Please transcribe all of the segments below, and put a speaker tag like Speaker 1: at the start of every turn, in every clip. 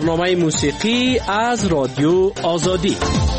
Speaker 1: برنامه موسیقی از رادیو آزادی.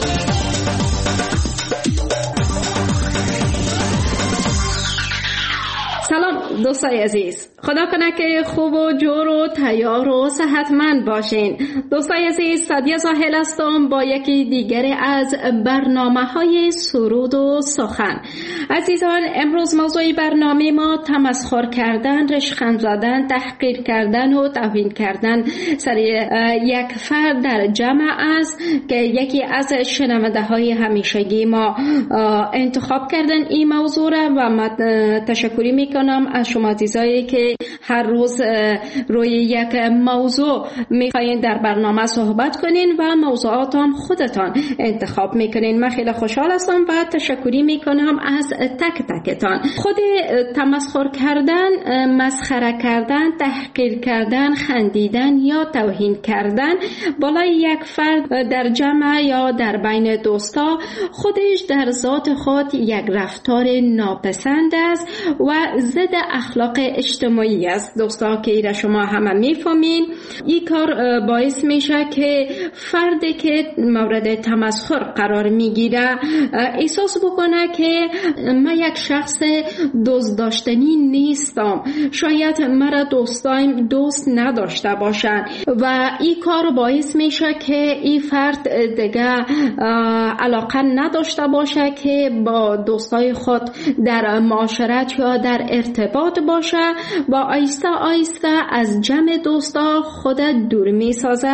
Speaker 2: سلام دوستای عزیز، خدا کنه که خوب و جور و تیار و صحتمند باشین. دوستای عزیز، سعدیه زاهل هستم با یکی دیگر از برنامه‌های سرود و سخن. عزیزان، امروز موضوع برنامه ما تمسخر کردن، رشخند زدن، تحقیر کردن و توهین کردن سر یک فرد در جمع است که یکی از شنونده‌های همیشگی ما انتخاب کردن این موضوع را و من تشکری میکنم از شما عزیزایی که هر روز روی یک موضوع میخواین در برنامه صحبت کنین و موضوعات هم خودتان انتخاب میکنین. من خیلی خوشحال هستم و تشکری میکنم از تک تکتان. خود تمسخر کردن، مسخره کردن، تحقیر کردن، خندیدن یا توهین کردن بالای یک فرد در جمع یا در بین دوستا خودش در ذات خود یک رفتار ناپسند است و ضد اخلاق اجتماعی است. دوستا که ایره شما همه میفهمین، این کار باعث میشه که فردی که مورد تمسخر قرار میگیره احساس بکنه که من یک شخص دوست داشتنی نیستم، شاید مرا دوست نداشته باشن و این کار باعث میشه که این فرد دیگه علاقه نداشته باشه که با دوستای خود در معاشرت یا در ارتباط باشه و آیسته آیسته از جمع دوستا خود دور می سازه.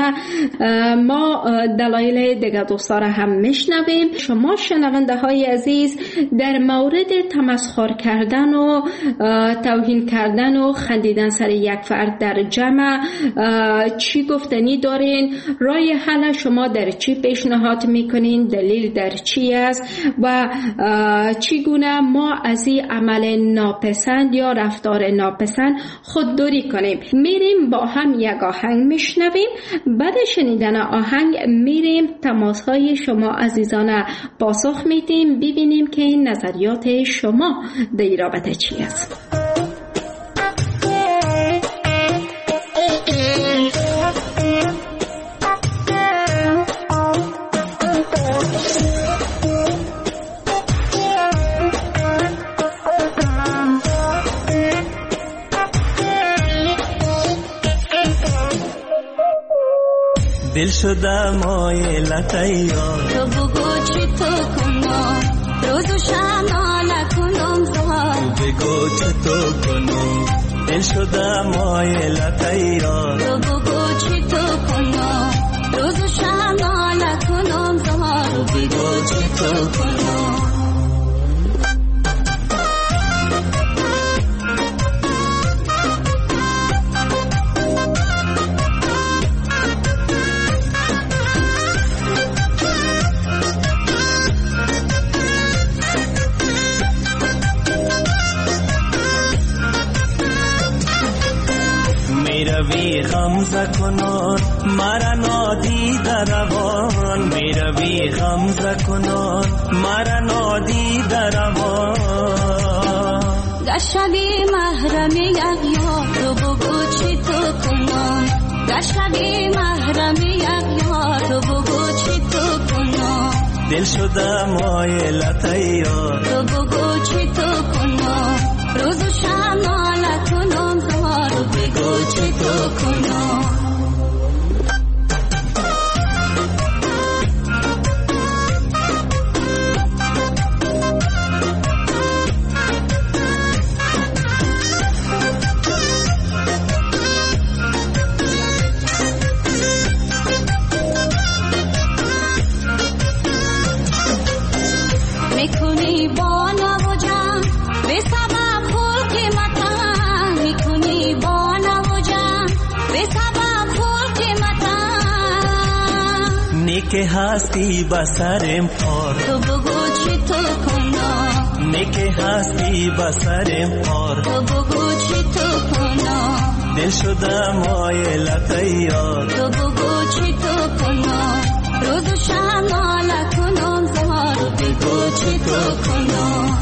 Speaker 2: ما دلایل دیگه دوستا را هم میشنویم. شما شنونده های عزیز در مورد تمسخر کردن و توهین کردن و خندیدن سر یک فرد در جمع چی گفتنی دارین؟ راه حل شما در چی پیشنهاد میکنین؟ دلیل در چی است و چگونه ما از این عمل ناپسند یا رفتار ناپسند خودداری کنیم؟ میریم با هم یک آهنگ میشنویم. بعد شنیدن آهنگ میریم تماسهای شما عزیزان پاسخ میدیم، ببینیم که این نظریات شما در این رابطه چی است.
Speaker 3: دل شده مایلت یار
Speaker 4: تو بگو چی تو کنم روز و شب ناله کنم زار
Speaker 3: بگو چی تو کنم دل شده مایلت یار
Speaker 4: تو بگو چی تو کنم روز و شب ناله کنم زار
Speaker 3: بگو چی تو کنم میروی غمزه کنان مرا نادیده روان میروی غمزه کنان مرا نادیده روان
Speaker 4: گشتبی محرمی یار تو بگو چی تو کنم گشتبی محرمی یار تو بگو چی تو کنم
Speaker 3: دل شده مایلت یار
Speaker 4: تو بگو چی تو کنم روز و شب ناله کنم زار
Speaker 3: بگو چی تو کنم
Speaker 4: میکنی با نوجم به سبب خول قیمتم میکنی با نوجم به سبب خول قیمتم
Speaker 3: نیک هستی بسرم پار
Speaker 4: تو بگو چی تو کنم
Speaker 3: نیک هستی بسرم پار
Speaker 4: تو بگو چی تو کنم
Speaker 3: دل شده مایلت یار
Speaker 4: تو بگو چی تو کنم روز و شب ناله کنم زار
Speaker 3: بگو چی تو کنم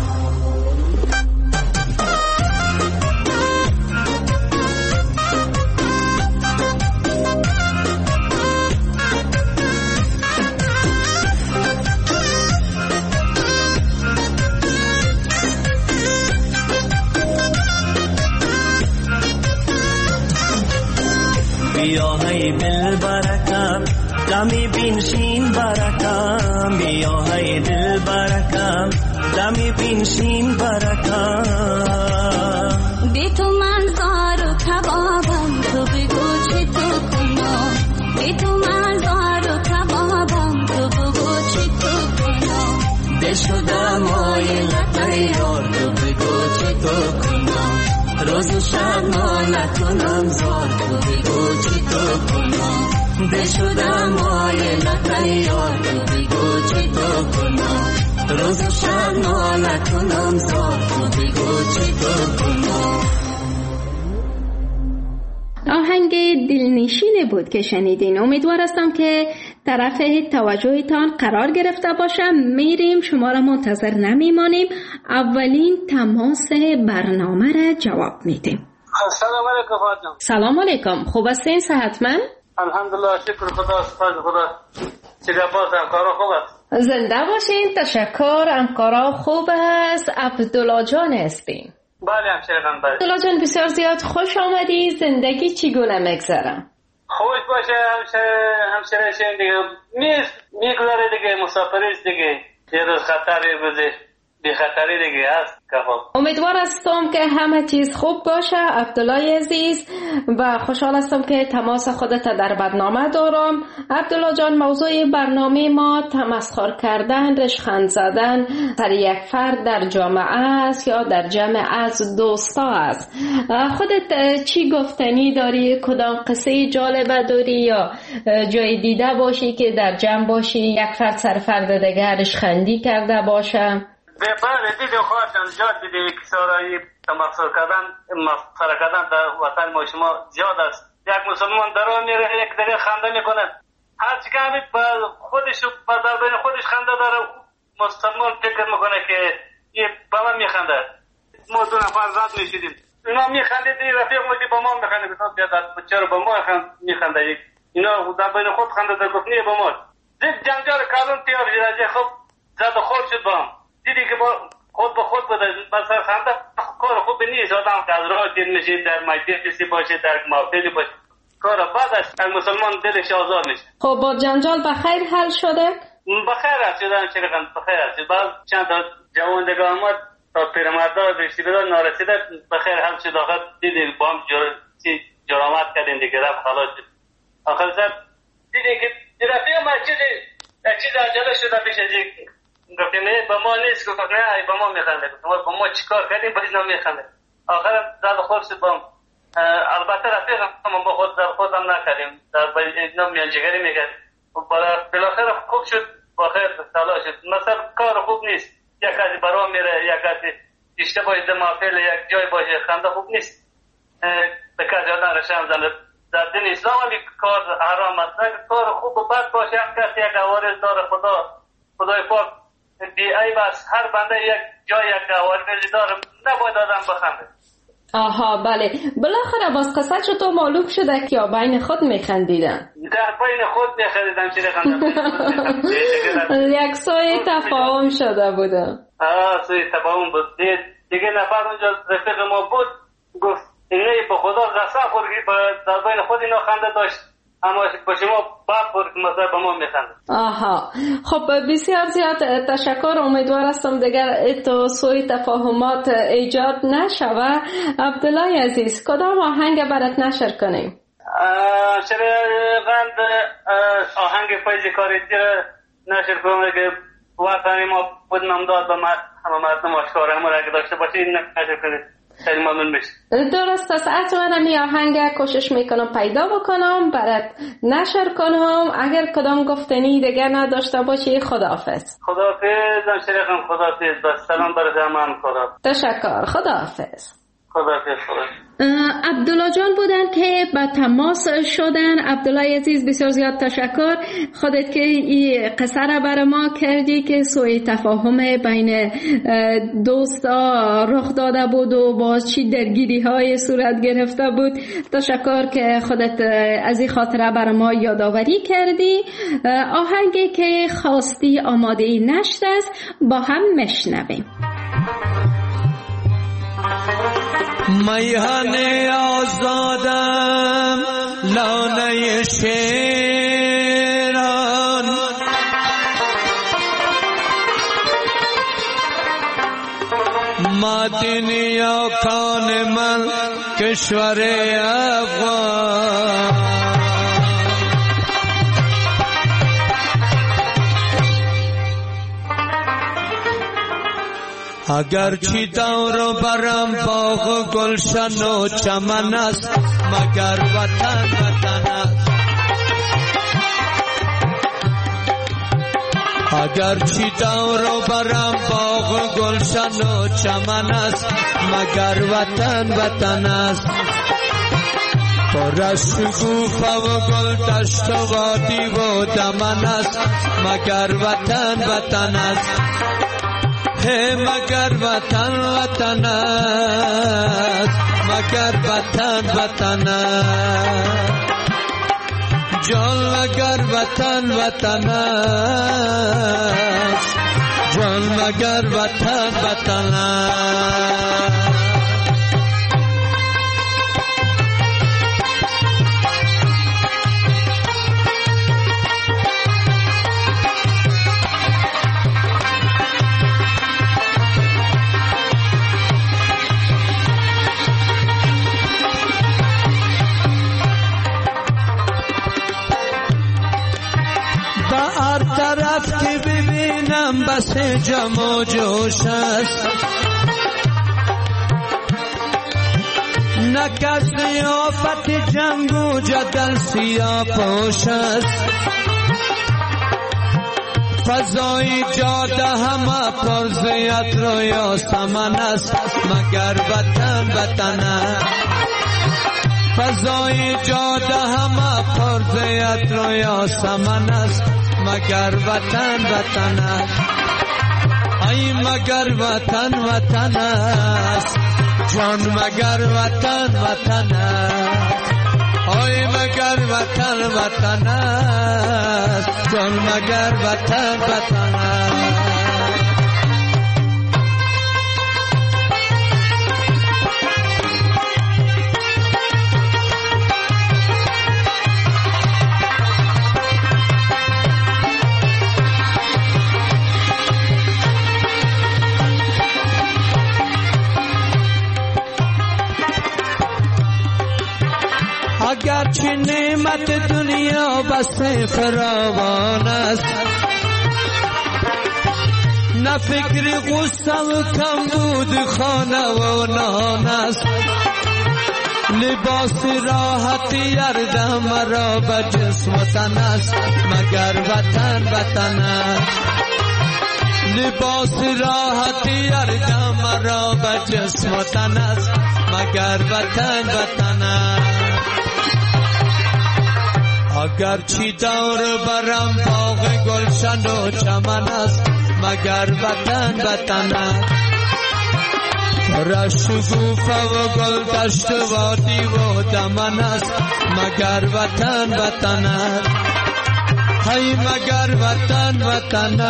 Speaker 3: های دل برکم دمی بینشین برکم بیا های دل برکم دمی بینشین برکم
Speaker 4: بی تو من زار و کبابم تو بگو چی تو کنم بی تو من زار و کبابم تو بگو چی تو کنم
Speaker 3: دل شدم مایلت یار تو بگو چی تو کنم روز و شب نکنم زار تو بگو چی تو کنم دل شدم مایلت یار تو بگو چی تو کنم روز و شب نکنم زار تو بگو چی تو کنم.
Speaker 2: آهنگ دلنشین بود که شنیدین. امیدوار هستم که طرف توجهتان قرار گرفته باشم. میریم، شما را منتظر نمیمانیم، اولین تماس برنامه را جواب میدیم.
Speaker 5: سلام علیکم خانم.
Speaker 2: سلام علیکم، خوب هستین؟ صحتمند؟
Speaker 5: الحمدلله، شکر خدا، سپاس خدا. چیکار هستم؟ کارا خوب است؟
Speaker 2: زنده باشین. تشکر، کارا خوب است. عبدالله جان هستین؟
Speaker 5: بله همشهرم. بله
Speaker 2: عبدالله جان، بسیار زیاد خوش آمدی. زندگی چگونه میگذره؟
Speaker 5: خوش باشه همشهره شین دیگه، میگذره دیگه، مسافریست دیگه، یه روز خطری بزه بی خطری دیگه هست.
Speaker 2: امیدوار هستم که همه چیز خوب باشه عبدالله عزیز و خوشحال هستم که تماس خودت در برنامه دارم. عبدالله جان، موضوع برنامه ما تمسخر کردن، رشخند زدن سر یک فرد در جامعه است یا در جمع از دوستا است. خودت چی گفتنی داری؟ کدام قصه جالبه داری یا جای دیده باشی که در جمع باشی یک فرد سر فرد دیگه رشخندی کرده باشه؟
Speaker 5: بله دیدیم خواهدان، زیاد دیدیم کسارایی تمسخر کردن در وطن ما شما زیاد است. یک مسلمان در آن میره یک دیگه خنده میکنه، هرچی که همید خودش در بین خودش خنده داره، مسلمان فکر میکنه که یه با من میخنده. ما دو نفر رد میشیدیم، اینا میخندید، رفیق مودی با ما میخنده، چرا با ما میخنده؟ اینا در بین خود خنده در گفتنی با ما زید جنجال کارون تیار جیده. خب زد و خود شد با هم، دیدی که با خود به خود بوده. مثلا خنده کار خوب نیست، آدم که از راه دیر میشه، در مجلسی باشه، در محفلی باشه، کار بد است. مسلمان دلش آزار میشه.
Speaker 2: خب با جنجال بخیر حل شده؟
Speaker 5: بخیر است شدن، چرا بخیر است. بعد چند تا جوان دیگه آمد تا پیرمردا رسیدن نارسیده بخیر حل شد. آخر دیدی با هم جرامت کردین دیگه، رفت خلاص شد. آخر سر دیدی که رفیق مسجد یک چیز عجله شده پیش از گفتیم با ما نیست، گفت نه با ما میخنده. گفتم با ما چیکار کردیم با اینا میخنده؟ آخر زد خود شد با هم. البته رفیق هم با خود زد خود هم نکردیم، در اینا میانجگری میکرد. بالاخره خوب شد، بخیر سالا شد. مثلا کار خوب نیست، یک کسی برام میره، یک کسی اشتباه در محفل یک جای باشه، خنده خوب نیست. به کسی آدم رشم زنه. در دین اسلام هم کار حرام است. کار خوب و بد باشه، هم کسی یک عوارض داره، خدای پاک بی عیب است. هر بنده یک جای یک عوارضی داره، نباید آدم بخنده.
Speaker 2: آها بله. بالاخره باز قصه چطور معلوم شده که بین خود میخندیدن؟
Speaker 5: در بین خود میخندیدن. چی
Speaker 2: یک سوی تفاهم شده بوده.
Speaker 5: سوی تفاهم بود. دیگه نفر اونجا رفیق ما بود، گفت اینه به خدا قسم خورگی در بین خود اینا خنده داشت، اما با شما بعد خورد مثلا با ما میخنده.
Speaker 2: آها خب بسیار زیاد تشکر. امیدوار هستم دیگر اتو سوی تفاهمات ایجاد نشوه. عبدالله عزیز، کدام آهنگ برات نشر کنیم؟
Speaker 5: شرقند آهنگ فیض کاریتی را نشر کنیم که وطنی ما بود نمداد به همه مردم آشکار همه را اگه داشته باشید نشر کنید. خیلی ممنون میشه.
Speaker 2: درست است. حتما می آهنگ کوشش میکنم پیدا بکنم برات نشر کنم. اگر کدام گفتنی دیگه نداشته باشی خداحافظ.
Speaker 5: خداحافظ همشریقم، خداحافظ. بس سلام برای همه. خدا
Speaker 2: تشکر. خداحافظ.
Speaker 5: عبدالله
Speaker 2: جان بودن که با تماس شدن. عبدالله عزیز بسیار زیاد تشکر. خودت که این قصه را برای ما کردی که سوء تفاهم بین دوستا رخ داده بود و باز چی درگیری های صورت گرفته بود. تشکر که خودت از این خاطره برای ما یادآوری کردی. آهنگی که خواستی آماده نشت است، با هم مشنویم.
Speaker 3: میهن آزادم
Speaker 6: لانه شیران مدینی آکان من کشور افغان اگر چی دور و برم باغ و گلشن و چمن است مگر وطن وطن است اگر چی دور و برم باغ و گلشن و چمن است مگر وطن وطن است پر از شکوفه و گل دشت و وادی و دمن است مگر وطن وطن است ہے مگر وطن وطن است مگر وطن وطن است جان مگر وطن وطن است جان مگر وطن وطن است هر طرف که ببینم بس جم و جوش است نکس ضیافت جنگ و جدل سیاه پوش است فضای جاده همه پر زیت رو یا سمن است مگر وطن وطن است فضای جاده همه پر زیت رو یا سمن است مگر وطن وطن است ای مگر وطن وطن است جان مگر وطن وطن است ای مگر وطن وطن است جان مگر وطن وطن است اگرچه نعمت دنیا بس فراوان است نه فکر غصه و کمبود خانه و نان است لباس راحت یردم مرا به جسم و تن است مگر وطن وطن است لباس راحت یردم مرا به جسم و تن است مگر وطن وطن است اگر چی دور برم باغ گلشن و چمن است مگر وطن وطن است پر شکوفه و گل دشت و وادی و دمن است مگر وطن وطن است ای مگر وطن وطن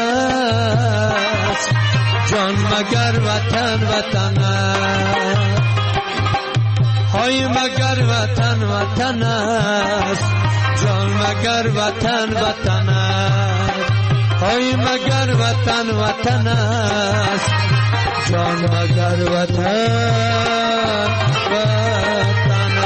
Speaker 6: است جان مگر وطن وطن است ای مگر وطن وطن است جان مگر وطن وطن است ای مگر وطن وطن است جان مگر وطن وطن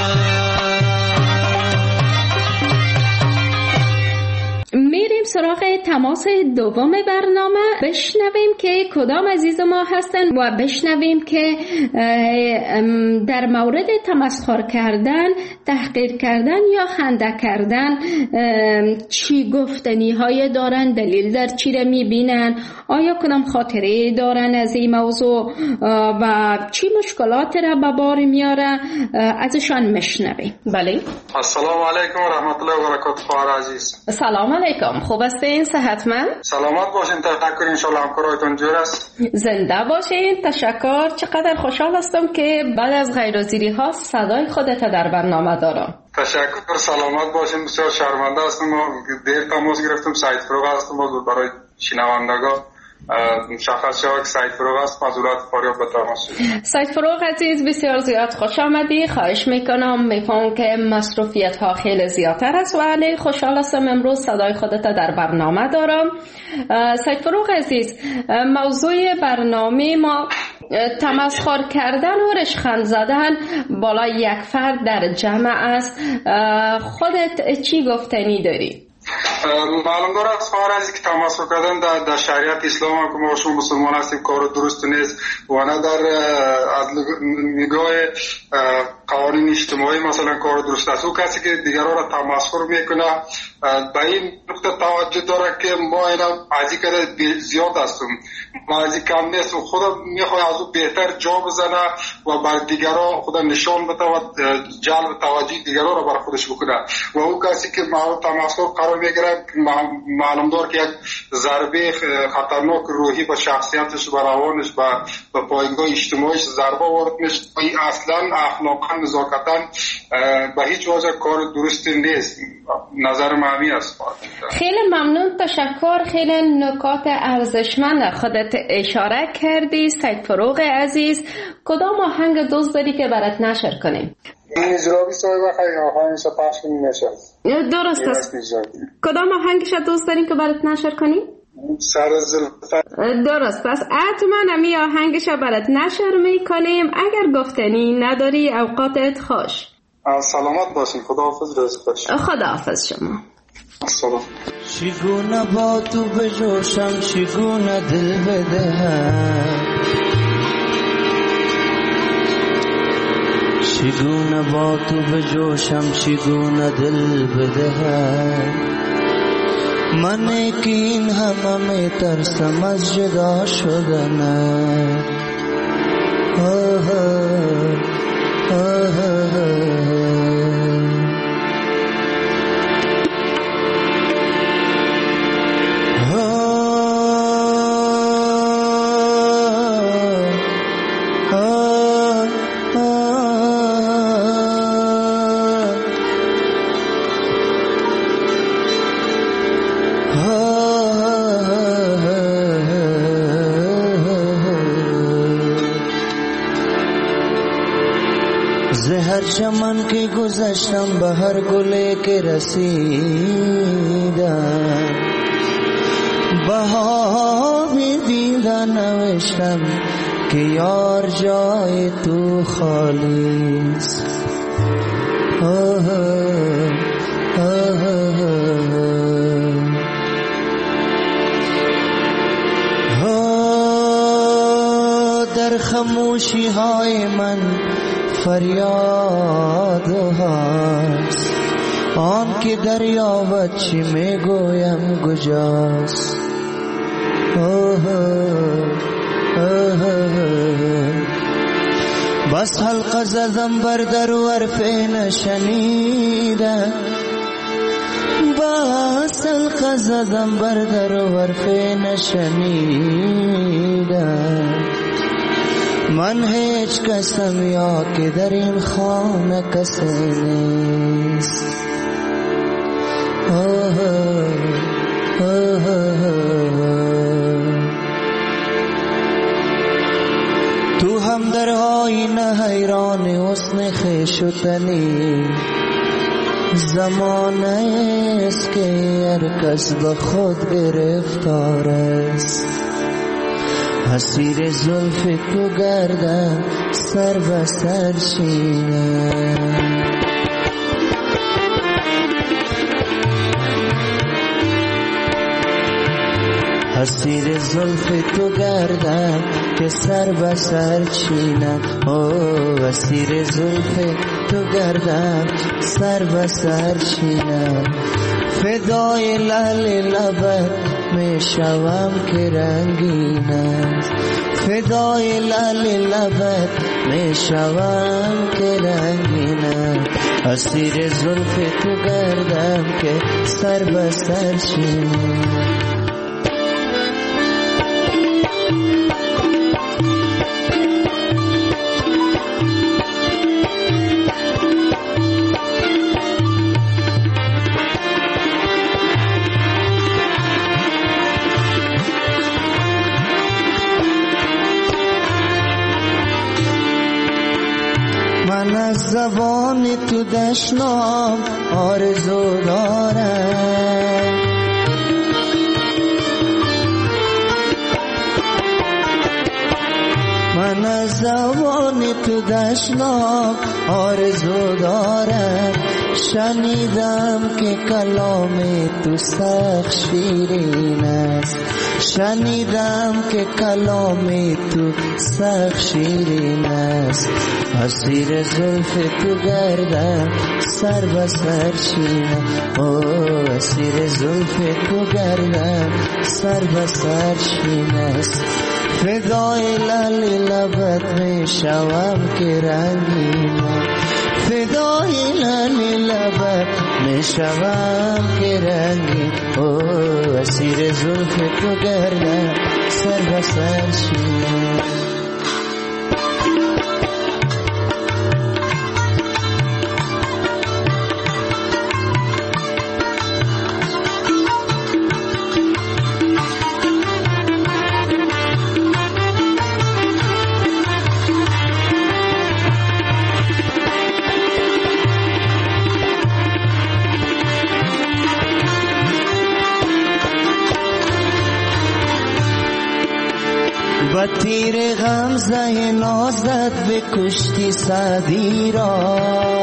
Speaker 2: میریم سراغ تماس دوم برنامه، بشنویم که کدام عزیز ما هستن و بشنویم که در مورد تمسخر کردن، تحقیر کردن یا خنده کردن چی گفتنی های دارن، دلیل در چی را میبینن، آیا کنم خاطره دارن از این موضوع و چی مشکلات را به بار میاره، ازشان میشنویم. بله.
Speaker 7: السلام علیکم و رحمت الله و برکاته خواهر عزیز.
Speaker 2: سلام علیکم، خوب هستین؟ صحتمند؟
Speaker 7: سلامت باشین، تشکر، انشالله همکارایتون جور است.
Speaker 2: زنده باشین، تشکر. چقدر خوشحال هستم که بعد از غیرحاضری ها صدای خودت در برنامه دارم.
Speaker 7: تشکر، سلامت باشین. بسیار شرمنده هستم، ما دیر تماس گرفتم، سعید فروغ هستم برای شنوندگان. مشخص شود که سید فروغ است. معذورت فاریاب به تماس.
Speaker 2: سید فروغ عزیز بسیار زیاد خوش آمدی. خواهش میکنم، میفهم که مصروفیت ها خیلی زیادتر است ولی خوشحال هستم امروز صدای خودت در برنامه دارم. سید فروغ عزیز، موضوع برنامه ما تمسخر کردن و رشخند زدن بالای یک فرد در جمع است. خودت چی گفتنی داری؟
Speaker 7: معلوم داره از خواهر عزیز که تمسخر کردن در شریعت اسلام هم که ما شما مسلمان هستیم کار درست نیست و نه در نگاه قوانین اجتماعی مثلا کار درست است. او کسی که دیگران را تمسخر میکنه به این نقطه توجه داره که ما اینا از این کده زیاد هستیم، ما از این کم نیست و خدا میخواه از او بهتر جا بزنه و بر دیگران خدا نشان بده و جلب توجه دیگران را بر خودش بکنه و او کسی که مورد تمسخر قرار میگیره معلوم داره که یک ضربه خطرناک روحی به شخصیتش، به روانش، به پایگاه اجتماعیش ضربه وارد میشه. این اصلا اخلاقا نزاکتا به هیچ وجه کار درستی نیست. نظر مهمی است.
Speaker 2: خیلی ممنون، تشکر. خیلی نکات ارزشمند خودت اشاره کردی. سید فروغ عزیز، کدام آهنگ دوست داری که برات نشر کنیم؟
Speaker 7: اجرابی صاحب خیلی آهنگش پخش نمیشه.
Speaker 2: درست است. کدام آهنگش دوست داریم که برات نشر کنیم؟
Speaker 7: سر زلفت.
Speaker 2: درست است. حتما امی آهنگش برات نشر میکنیم. اگر گفتنی نداری اوقاتت خوش.
Speaker 7: سلامت باشین. خداحافظ. روز خوش.
Speaker 2: خداحافظ شما.
Speaker 7: سلام.
Speaker 6: چگونه با تو بجوشم، چگونه دل بدهم، چگونه با تو بجوشم، چگونه دل بدهم. من که این همه میترسم از جدا شدن. زهر چمن که گذشتم به هر گله که رسیدم، بهاری دیدن نوشتم که یار جای تو خالیست. در خاموشی های من فریاد هست، آن که دریابد چی میگویم کجاست. بس حلقه زدم بر در و حرفی نشنیدم، بس حلقه زدم بر در و حرفی نشنیدم. من هیچ کسم یا که در این خانه کسی نیست. تو هم در آینه حیران حسن خویشتنی، زمانه است که هر کس به خود گرفتار است. اسیر زلف تو گردم سر به سر چینم، اسیر زلف تو گردم که سر به سر چینم. اسیر زلف تو گردم سر به سر چینم. فدای لعل لبت می شوم که رنگین است، فدای لعل لبت می شوم که رنگین است. اسیر زلف تو گردم که سر به سر چینم.
Speaker 3: از زبان تو دشنام آرزو دارم. من از زبان تو دشنام آرزو دارم. شنیدم که کلام تو سخت شیرین است. شنیدم که کلام تو سخت شیرین است. اسیر زلف تو گردم سر به سر شینه. اوه اسیر زلف تو گردم سر به سر شینه است. فدای لعل لبت می شوم که رنگینم. فدای لعل لبت می شوم که رنگین. اوه اسیر زلف تو گردم سر به سر شینه. و تیر غمزه نازت به کشتی سعدی را.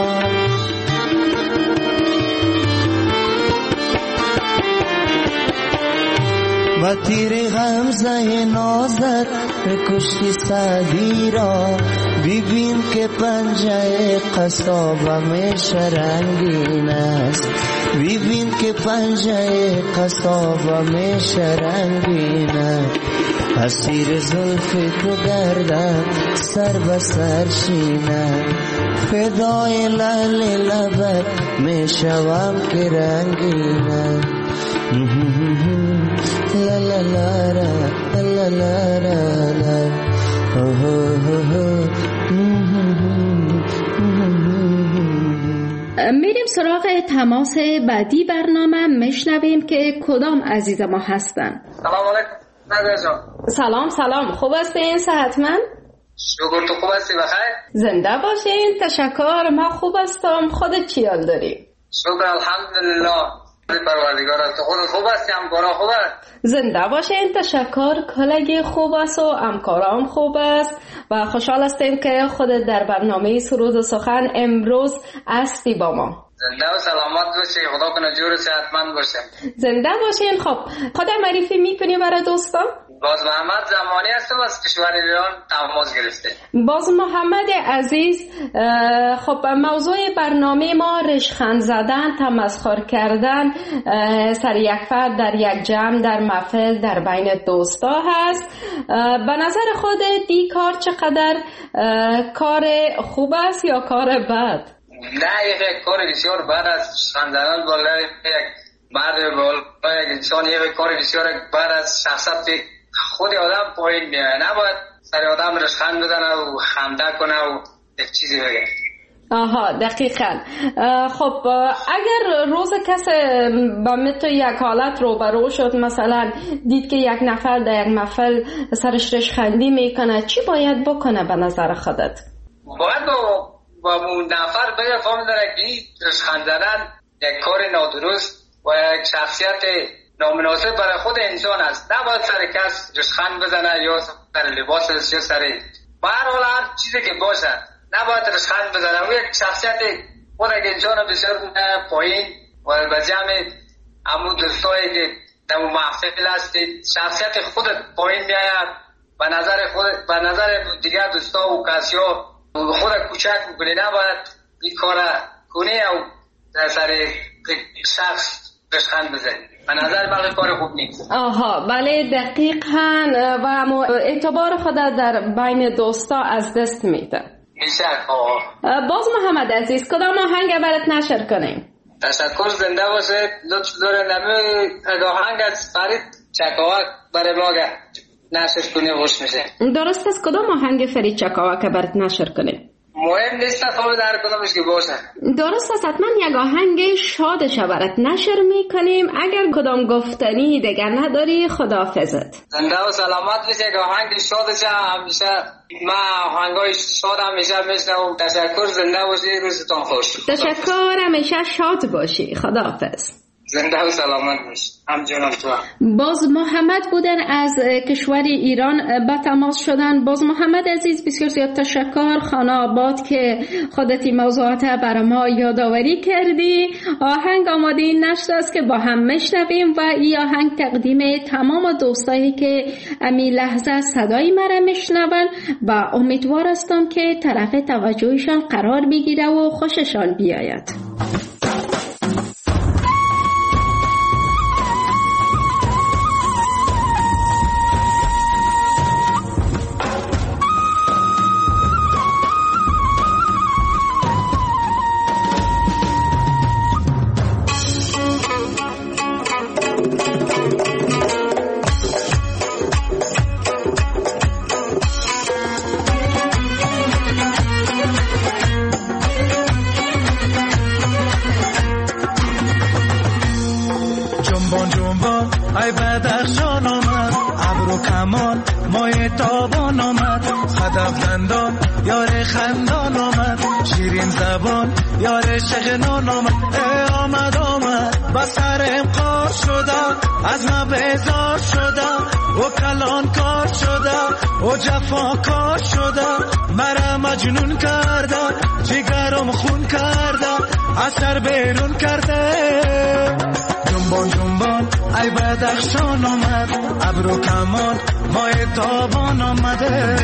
Speaker 3: و تیر غمزه نازت به کشتی سعدی را. ببین که پنجه قصابم شرنگین است. ببین که پنجه قصابم شرنگین است. اسیر زلف تو گردم سر به سر شینم. فدای لعل لبت می شوم که رنگینم. لا لا لا لا لا لا لا.
Speaker 2: میریم سراغ تماس بعدی برنامه. میشنویم که کدام عزیز ما هستن.
Speaker 8: سلام علیکم.
Speaker 2: سلام خوب هستین؟ صحتمند؟
Speaker 8: شکر. تو خوب هستی؟ بخیر؟
Speaker 2: زنده باشین. تشکر. من خوب هستم. خودت چی حال داری؟
Speaker 8: شکر الحمدلله. پروردگار است. خودت خوب هستی؟ همکارا خوب است؟
Speaker 2: زنده باشین. تشکر. کلگی خوب است و همکارام خوب است و خوشحال هستیم که خودت در برنامه سرود و سخن امروز هستی با ما.
Speaker 8: زنده و سلامت باشی. خدا کنه جور و صحتمند باشه.
Speaker 2: زنده باشین. خب خودت معرفی میکنی برای دوستان؟
Speaker 8: باز محمد زمانی هستم از کشور ایران تماس گرفته.
Speaker 2: باز محمد عزیز، خب موضوع برنامه ما رشخند زدن، تمسخر کردن سر یک فرد در یک جمع، در محفل، در بین دوستا هست. به نظر خودت این کار چقدر کار خوب است یا کار بد؟
Speaker 8: نه، یک کار بسیار بد است. خندیدن بالای یک مرد، بالای یک انسان، یک کار بسیار بد است. شخصیت خود آدم پایین میاد. نباید سر آدم رشخند بزنه و خنده کنه و یک چیزی بگه.
Speaker 2: آها، دقیقاً. خب اگر روز کسی با مثل یک حالت روبرو شد، مثلا دید که یک نفر در یک محفل سرش رشخندی میکنه، چی باید بکنه به نظر خودت؟
Speaker 8: باید با اون نفر بگه فهم داره که این رشخند زدن یک کار نادرست و یک شخصیت نامناسب برای خود انسان است. نباید سر کس رشخند بزنه یا سر لباسش یا سر به هر حال هر چیزی که باشه نباید رشخند بزنه. و یک شخصیت خود یک انسان بسیار پایین و به جمع همون دوستایی که در محفل هست شخصیت خود پایین میآید. به نظر دیگر دوستا و کسی ها خود کوچک میکنه. نباید این کار کنه و سر شخص رشخند بزنه. به نظر من کار خوب نیست.
Speaker 2: آها، بله دقیقاً. و اعتبار خود در بین دوستا از دست میده.
Speaker 8: بیشک.
Speaker 2: باز محمد عزیز، کدام آهنگ برات نشر کنیم؟
Speaker 8: تشکر. زنده باشه. لطف داره نمی آهنگ از فرید چکاوک برای ما نشر کنه خوش میشه.
Speaker 2: درست است. کدام آهنگ فرید چکاوک برات نشر کنیم؟
Speaker 8: مهم مهم نیست خب در کدامش که باشه.
Speaker 2: درست است. حتما یک آهنگ شادش برات نشر میکنیم. اگر کدام گفتنی دیگر نداری خداحافظت.
Speaker 8: زنده و سلامت باشی. یک آهنگ شادش همیشه من آهنگای شاد همیشه میشنوم. تشکر. زنده باشی. روزتون خوش.
Speaker 2: تشکر. همیشه شاد باشی. خداحافظ.
Speaker 8: زنده و سلامت باشی. همچنان تو.
Speaker 2: باز محمد بودن از کشور ایران با تماس شدن. باز محمد عزیز بسیار زیاد تشکر. خانه آباد که خودتی موضوعات برای ما یادآوری کردی. آهنگ آماده نشده است که با هم میشنویم و این آهنگ تقدیم تمام دوستایی که امی لحظه صدای مرا میشنون و امیدوار هستم که طرف توجهشان قرار بگیره و خوششان بیاید.
Speaker 9: ای بدخشان آمد ابرو کمان مای تابان آمد صدف دندان یار خندان آمد شیرین زبان یار شغنان آمد آمد با سرم قار شده از ما بیزار شده و کلان کار شده و جفا کار شده مرا مجنون کرده جگرم خون کرده اثر بیرون کرده جنبان جنبان ای بدخشان آمد ابرو کمان مای تابان آمده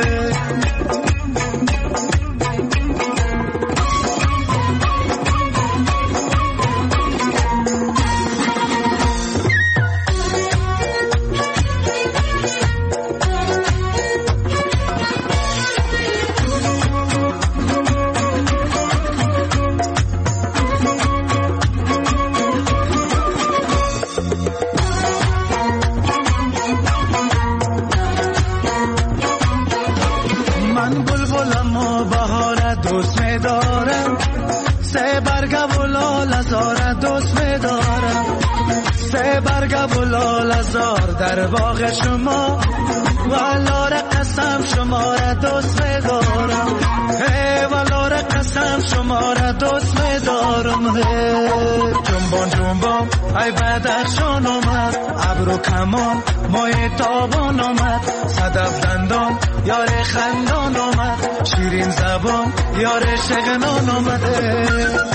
Speaker 9: در باغ شما والار قسم شما را دوست می‌دارم والار قسم شما را دوست می‌دارم جنبان جنبان ای بدخشان آمد ابرو کمان مای تابان آمد صدف دندان یار خندان آمد شیرین زبان یار شغنان آمده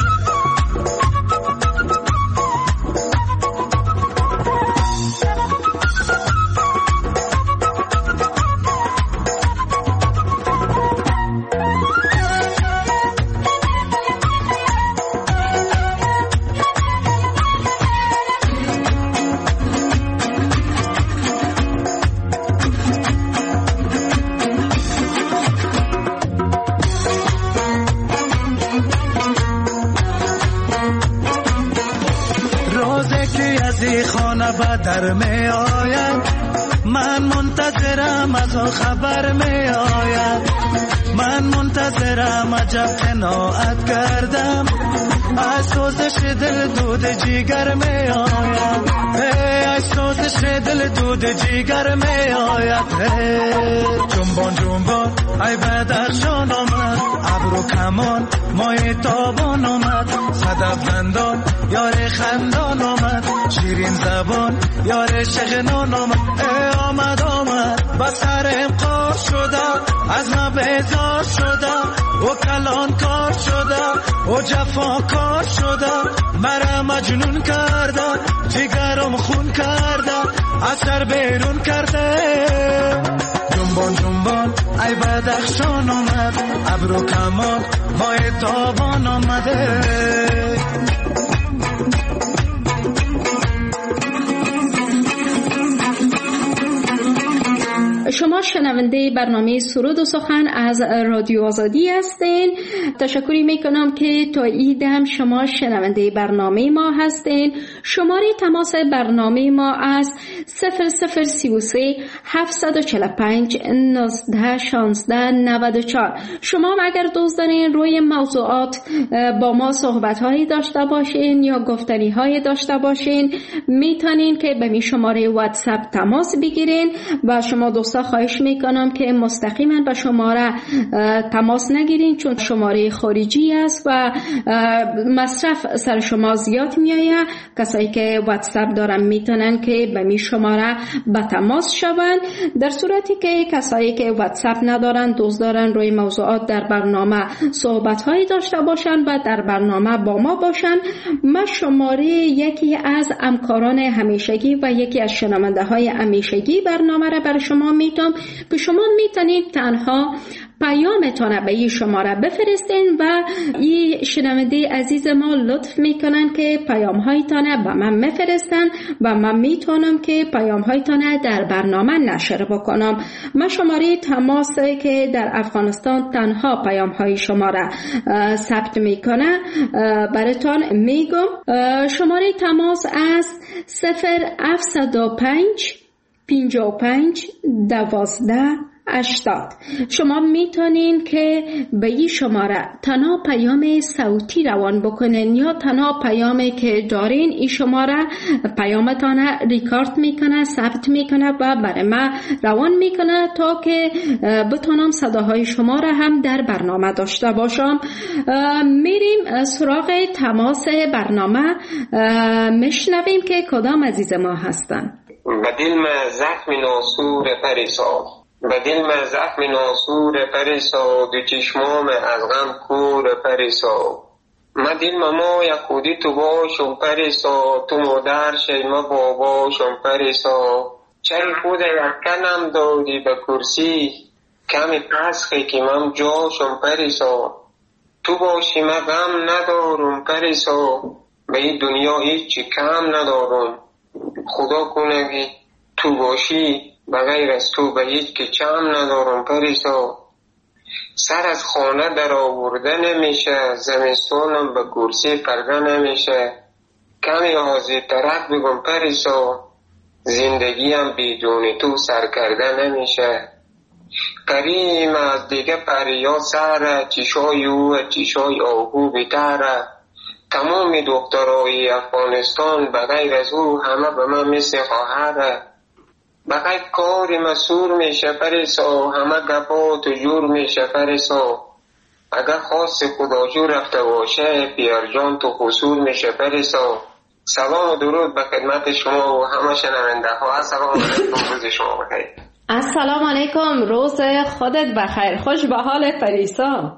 Speaker 9: در می آید من منتظرم از آن خبر می آید من منتظرم عجب قناعت کردم از سوزش دل دود جیگر می آید از سوزش دل دود جیگر می آید جنبان جنبان ای بدخشان آمد ابرو کمان مای تابان آمد صدف دندان یار خندان آمد شیرین زبان یار شغنان آمد آمد با سرم قار شده از ما بیزار شده و کلان کار شده و جفا کار شده مرا مجنون کرده جگرم خون کرده اثر بیرون کرده جنبان جنبان ای بدخشان آمد ابرو کمان مای تابان آمده
Speaker 2: شما شنونده برنامه سرود و سخن از رادیو آزادی هستین. تشکری میکنم که تا ایدم شما شنونده برنامه ما هستین. شماره تماس برنامه ما از 0033 745 19 16 94. شما اگر دوست دارین روی موضوعات با ما صحبت‌هایی داشته باشین یا گفتنی‌هایی داشته باشین، میتونین که به می شماره واتساپ تماس بگیرین و شما دوستا خواهش میکنم که مستقیما به شماره تماس نگیرین، چون شماره خارجی است و مصرف سر شما زیاد میآید. کسایی که واتساپ دارن میتونن که به می شماره به تماس شون. در صورتی که کسایی که واتساپ ندارن، دوست دارن روی موضوعات در برنامه صحبت‌هایی داشته باشن و در برنامه با ما باشن، ما شماره یکی از همکاران همیشگی و یکی از شنونده‌های همیشگی برنامه را برای شما میتونم که شما میتونید تنها پیامتان به این شماره بفرستین و این شنونده عزیز ما لطف میکنن که پیام‌هایتان به من بفرستن و من میتونم که پیام‌هایتان در برنامه نشر بکنم. من شماره تماس که در افغانستان تنها پیام‌های شما را ثبت میکنه براتون میگم. شماره تماس از 0705 55 12 80. شما میتونین که به این شماره تنها پیام صوتی روان بکنین یا تنها پیامی که دارین این شماره پیامتان ریکارد میکنه، ثبت میکنه و برای من روان میکنه تا که بتونم صداهای شما را هم در برنامه داشته باشم. میریم سراغ تماس برنامه، میشنویم که کدام عزیز ما هستن.
Speaker 10: بدیل من زخم ناسور پریسا، بدل من زخم ناسور پریسا، دو چشمام از غم کور پریسا. من دل ما یکودی تو باشم پریسا، تو مادر شی ما باباشم پریسا. چری خود یکنم دادی به کرسی، کمی پسخی که من جاشم پریسا. تو باشی من غم ندارم پریسا، به این دنیا هیچی کم ندارم. خدا کنه که تو باشی بغیر از تو به هیچ که چم ندارم پریسا. سر از خانه در آورده نمیشه، زمستانم به کرسی پرده نمیشه. کمی آزی طرف بگم پریسا، زندگیم بدون تو سر کرده نمیشه. کریم از دیگه پریا سره، چشای او چشای آهو بیتره. تمام دخترای افغانستان بغیر از او همه به من مثل خواهره. بغیر کاری مسور میشه پریسا، همه گپات و جور میشه پریسا. اگر خواست خدا جو رفته باشه، پیار جان تو خصور میشه پریسا. سلام و درود به خدمت شما و همه شنونده ها. السلام علیکم، روز شما بخیر.
Speaker 2: السلام علیکم، روز خودت بخیر. خوش به حال پریسا.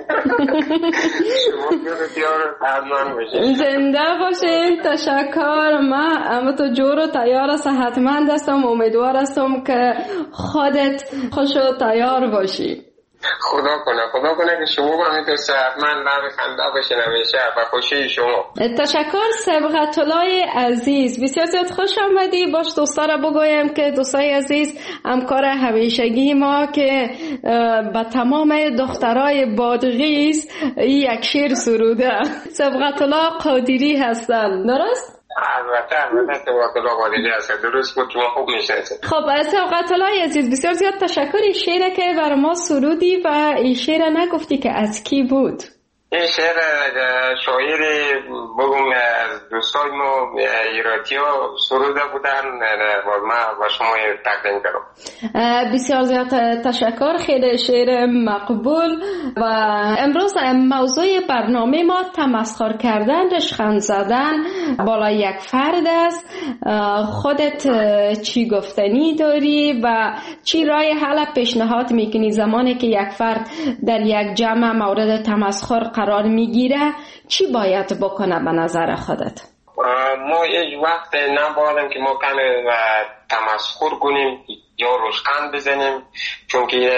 Speaker 2: زنده باشین. تشکر. من اما تو جور و تیار و صحتمند هستم، امیدوار هستم که خودت خوش و تیار باشی.
Speaker 10: خدا کنه که شما با همینطور صحتمند لب خنده باشین همیشه و خوشی شما.
Speaker 2: تشکر. سبقت الله عزیز، بسیار زیاد خوش آمدی. باش دوستا را بگویم که دوستای عزیز همکار همیشگی ما که به تمام دخترای بادغیس یک شعر سروده، سبقت الله قادری هستن، درست؟
Speaker 10: البته سبقت الله قادری هستن، درست بود، شما خوب میشناسید.
Speaker 2: خب سبقت الله عزیز، بسیار زیاد تشکر. این شعر که بر ما سرودی و این شعر نگفتی که از کی بود؟
Speaker 10: این شعر شاعر بگم از دوستای ما ایراتی ها سروده بودن و ما و شما تقدیم کردم.
Speaker 2: بسیار زیاد تشکر، خیلی شعر مقبول. و امروز موضوع برنامه ما تمسخر کردن، رشخند زدن بالا یک فرد است. خودت چی گفتنی داری و چی رای حل پیشنهاد میکنی زمانی که یک فرد در یک جمع مورد تمسخر قرار میگیره؟ چی باید بکنه به نظر خودت؟
Speaker 10: ما یک وقت نباید که ما کمی تمسخر کنیم یا رشخند بزنیم، چون که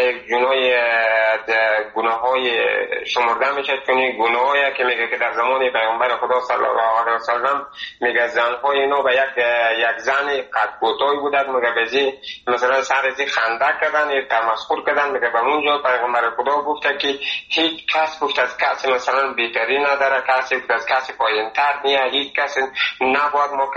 Speaker 10: گناه های شمرده میشه، چون گناهایی که میگه که در زمان پیامبر خدا صلی الله علیه وسلم میگه زنهای اینا به یک زن قد کوتاهی بودن، میگه بزی مثلا سر زی خنده کردن، تمسخر کردن، میگه به اونجا پیامبر خدا گفته که هیچ کس گفت از کسی مثلا بهتری نداره، کسی گفت از کسی پایین‌تر نیه، هیچ کسی نباید ما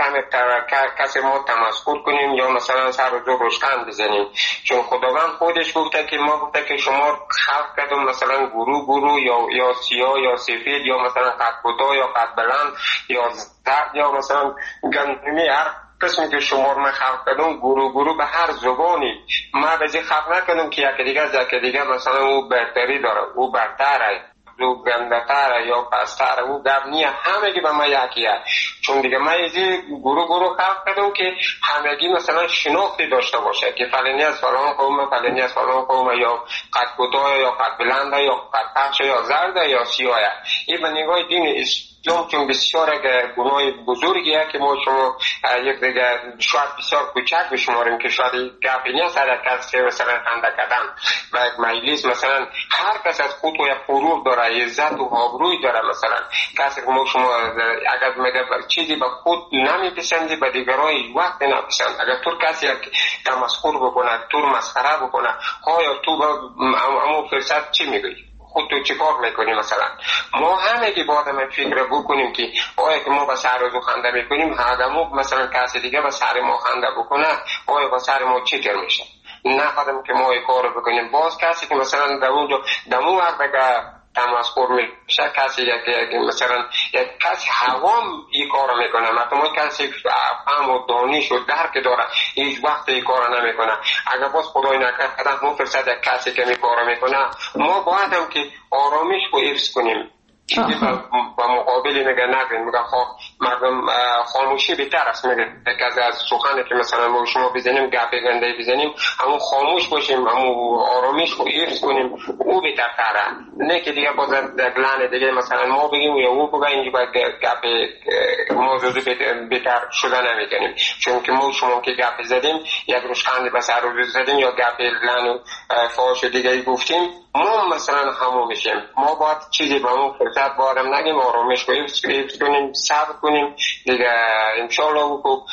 Speaker 10: کسی ما تمسخر کنیم یا مثلا سر و جو روشن بزنیم، چون خداوند خودش گفته که ما گفته که شما خلق کردم مثلا گروه یا سیاه یا سفید یا مثلا قد کوتاه یا قد بلند یا زرد یا مثلا گندمی، هر قسمی که شما من خلق کردم گروه به هر زبانی. ما به خلق نکردم که یکی دیگه از یکی دیگه مثلا او برتری داره، او برتره، او گندتره یا پستره، او گب نیه، همگی به ما یکیه. چون دیگه ما ایزی گروه خلق کردم که همگی مثلا شناختی داشته باشه که فلانی از فلان قوم، فلانی از فلان قوم، یا قد کوتاه یا قد بلند یا قد پخش یا زرد یا سیاه. این به نگاه دین اسلام چون بسیار گناه بزرگیه که ما شما یک دیگه شاید بسیار کوچک بشماریم که شاید گپی نیست هر کسی مثلا خنده کردن و یک مجلس مثلا هر کس از خود و یک غرور داره، عزت و آبروی داره. مثلا کسی که ما شما اگر میگه چیزی به خود نمیپسندی به دیگران وقت نپسند، اگر تو کسی تمسخر بکنه، تو مسخره بکنه، آیا تو به امو فرصت چی میگوی؟ خود تو چی کار میکنی؟ مثلا ما همگی باید هم فکر بکنیم که آیا که ما به سر و خنده میکنیم، هدمو مثلا کسی دیگه به سر ما خنده بکنه، آیا به سر ما چی کر میشه؟ نخواهدم که ما این کار بکنیم. باز کسی که مثلا در اونجا دمو وقت بگه تمسخر میشه، کسی که مثلا یک کسی هوام این کار میکنه، مثلا کسی فهم و دانش و درک داره هیچ وقت این کار نمیکنه. اگر باز خدای نکرده همون فرصت یک کسی که این کار میکنه، ما باید هم که آرامش رو حفظ کنیم. چیزی با مقابلی میگه نگرین، میگه مردم خاموشی بهتر است. میگه یک از سخنی که مثلا ما شما بزنیم گپی گنده بزنیم، همون خاموش باشیم، همون آرامش رو حفظ کنیم، او بهتره. نه که دیگه باز دگلان دیگه مثلا ما بگیم یا او بگه اینجا باید گپی موضوع بهتر شده نمیکنیم. چون که ما شما که گپی زدیم، یک روز خنده به سر رو زدیم یا گپی لعن و فاحش دیگه گفتیم، ما مثلا همون میشیم. ما باید چیزی به اون فرصت بارم نگیم، آرامش کنیم، صبر کنیم دیگه. انشالله او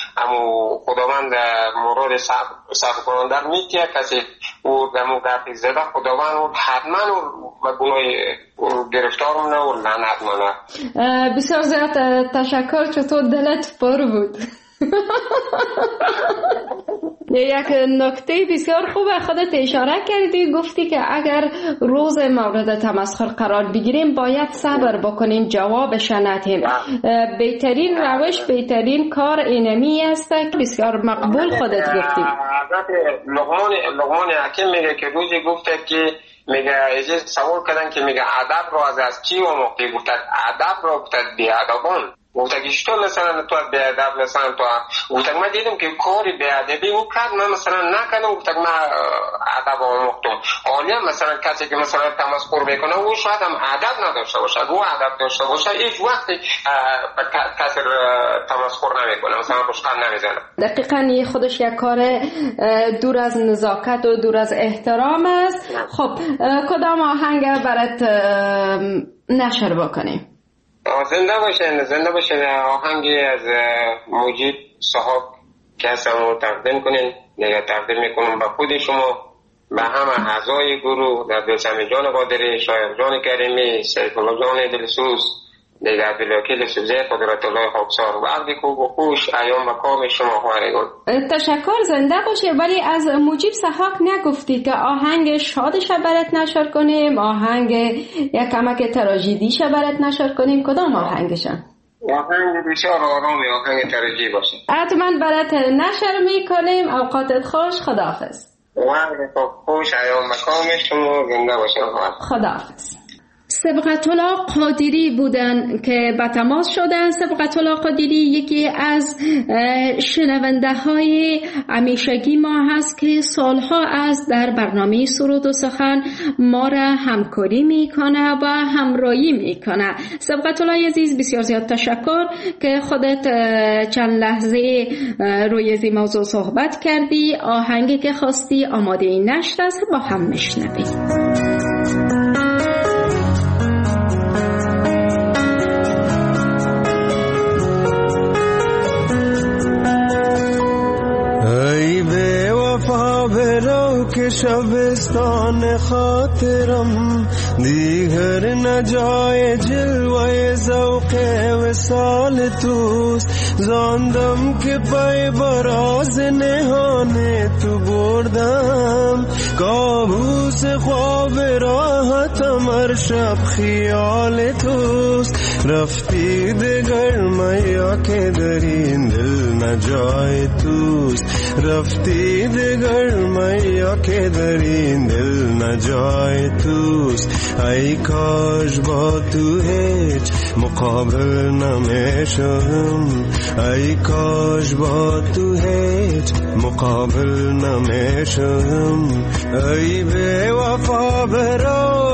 Speaker 10: خداوند مراد صبر کننده میتیه. کسی او دمو گپی زده خداوند او حتما و گناه گرفتار مونه و لعنت مونه.
Speaker 2: بسیار زیاد تشکر، چطور دلت پر بود. یک نکته بسیار خوبه خودت اشاره کردی، گفتی که اگر روز مورد تمسخر قرار بگیریم باید صبر بکنیم، جوابش ندهیم. بهترین روش، بهترین کار اینمی است که بسیار مقبول خودت گفتی.
Speaker 10: لقمان حکیم میگه که روزی گفته که میگه سوال کردن که میگه ادب رو از کی آموختی؟ گفت ادب رو گفت بی‌ادبان. گفت که چطور مثلا تو بی‌ادب مثلا تو؟ گفت من دیدم که کاری بی‌ادبی او کرد، من مثلا نکردم. گفت من ادب آموختم. حالا مثلا کسی که مثلا تمسخر میکنه او شاید هم ادب نداشته باشه، او ادب داشته باشه هیچ وقتی کسی تمسخر نمیکنه، مثلا پشتن نمیزنه.
Speaker 2: دقیقاً خودش یک کار دور از نزاکت و دور از احترام است. خب کدام آهنگ برات نشر بکنیم؟
Speaker 10: زنده باشین آهنگی از مجید صاحب که هستم تقدیم کنین. دیگه تقدیم میکنم به خود شما، به همه اعضای گروه، در دلسمی جان قادری، شاید جان کریمی، سیف الله جان دلسوز، دیگه عبدالوکیل سوزه، قدرت الله خاکسار و عبدی خوب و خوش، ایام و کام شما خوارگون.
Speaker 2: تشکر، زنده باشه. ولی از مجیب صحاق نگفتی که آهنگ شادش برات نشر کنیم، آهنگ یک کمک تراژیدیش برات نشر کنیم، کدام آهنگشن؟
Speaker 10: آهنگ بسیار آرامی، آهنگ تراژیدی باشه.
Speaker 2: حتما برات نشر میکنیم. اوقاتت خوش، خداحافظ.
Speaker 10: و خوش، ایام و کام شما زنده باشه.
Speaker 2: خداحافظ. سبقت‌الله قادری بودن که با تماس شدن. سبقت‌الله قادری یکی از شنونده های همیشگی ما هست که سالها از در برنامه سرود و سخن ما را همکاری میکنه و همراهی میکنه. سبقت‌الله عزیز بسیار زیاد تشکر که خودت چند لحظه روی این موضوع صحبت کردی. آهنگی که خواستی آماده این نشت است، با هم میشنویم.
Speaker 11: که شبستان خاطرم دیگر نجای جلوه ذوق وصال توست. زاندم که پای براز نهان تو بردم، کابوس خواب راحتم هر شب خیال توست. رفتی دگر میا که در این دل نجای توست. رفتی دگر میا که در این دل نجای توست. ای کاش با تو هیچ مقابل نمیشم. ای کاش با تو هیچ مقابل نمیشم. ای بی وفا برو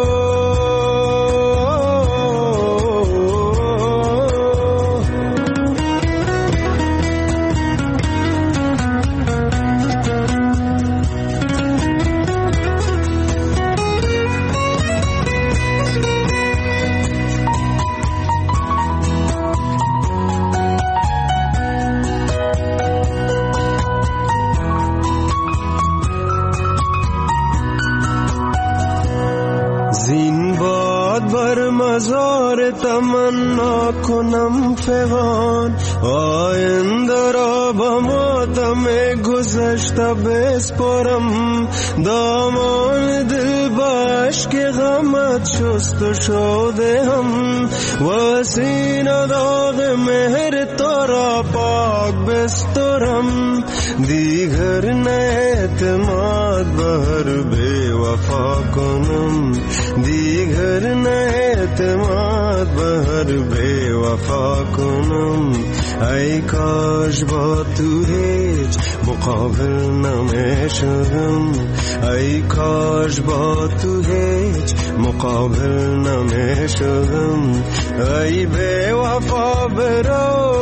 Speaker 11: مزار تمنا کنم فغان. آینده را با ماتم گذشته بسپارم. دامان دل باش که غمت شست و شده هم. و سینه داغ مهر تو را پاک بسترم. دیگر نه اعتماد بر بی وفا کنم. دیگر نه اعتماد بر بی وفا کنم. ای کاش با تو هیچ مقابل نمیشم. ای کاش با تو هیچ مقابل نمیشم. ای بی وفا برو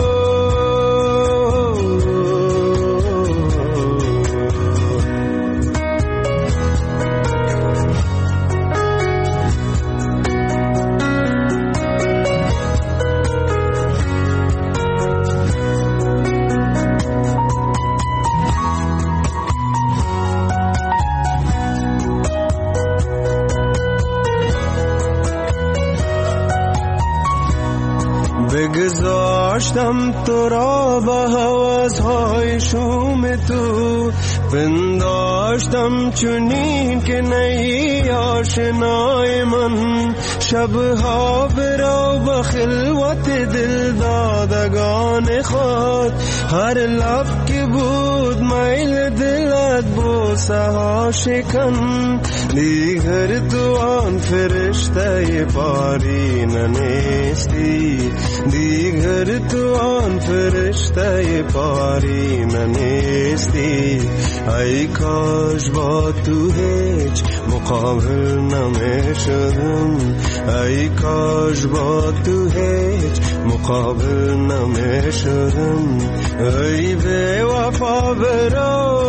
Speaker 11: بگذاشتم تو را به هوس‌های شوم تو. پنداشتم چنین که نی آشنای من. شبها برو به خلوت دل دادگان خود. هر لب که بود میل دلت بوسه ها شکن. دیگر تو آن فرشته پارین نیستی. دیگر تو آن فرشته پارین نیستی. ای کاش با تو هیچ مقابل نمیشدم. ای کاش با تو هیچ مقابل نمیشدم. ای بی وفا برو